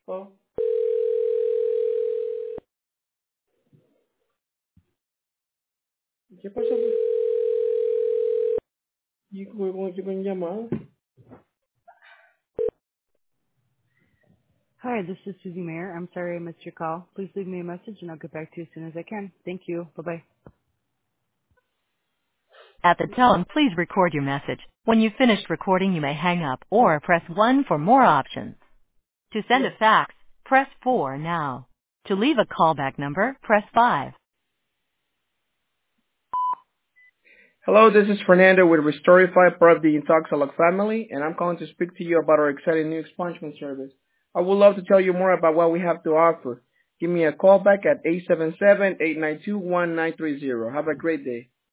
Oh, ¿qué pasó? ¿Y cómo te pueden llamar? Hi, this is Susie Mayer. I'm sorry I missed your call. Please leave me a message and I'll get back to you as soon as I can. Thank you. Bye-bye. At the tone, please record your message. When you've finished recording, you may hang up or press 1 for more options. To send Hello. a fax, press 4 now. To leave a callback number, press 5. Hello, this is Fernando with Restorify, part of the Intoxalog family, and I'm calling to speak to you about our exciting new expungement service. I would love to tell you more about what we have to offer. Give me a call back at 877-892-1930. Have a great day.